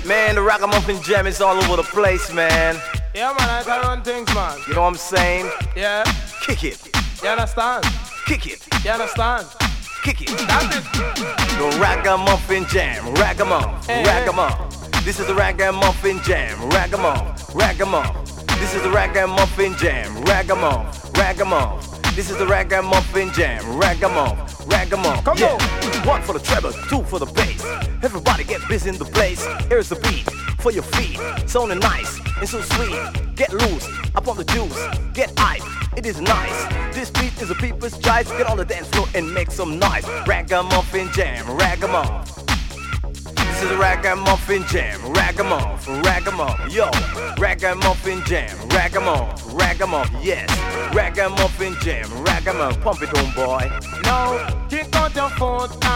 Man, the Ragamuffin Jam is all over the place, man. Yeah, man, I can run things, man. You know what I'm saying? Yeah. Kick it. You understand? Kick it. You understand? Kick it. That's it. The Ragamuffin Jam. Ragamuff. Hey, Ragamuff. This is the Ragamuffin Jam. Ragamuff. Ragamuff. This is the Ragamuffin Jam. Ragamuff. Ragamuff. This is the Ragamuffin Jam. Ragamuff. Ragamuff. Come yeah. on. 1 for the treble, 2 for the bass. Everybody get busy in the place. Here's the beat for your feet. Sounding nice and so sweet. Get loose, up on the juice. Get hype, it is nice. This beat is a people's choice. Get on the dance floor and make some noise. Ragamuffin Jam, Ragamuff. This is a Ragamuffin Jam, Ragamuff, Ragamuff, yo. Ragamuffin Jam, Ragamuff, Ragamuff, yes. Ragamuffin Jam, Ragamuff, pump it on, boy. Now, kick out your foot